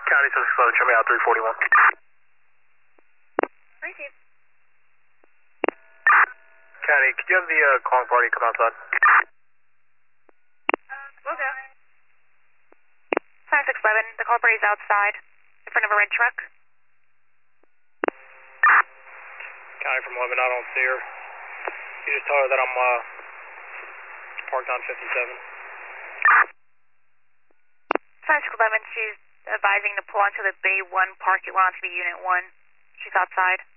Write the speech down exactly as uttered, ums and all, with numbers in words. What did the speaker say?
County six six eleven, show me out three forty-one. Receive. County, could you have the uh, calling party come outside? Will do. five six eleven, the call party's outside, in front of a red truck. County from eleven, I don't see her. You just tell her that I'm uh, parked on fifty-seven. five six eleven, she's advising to pull onto the Bay one parking lot to be Unit one. She's outside.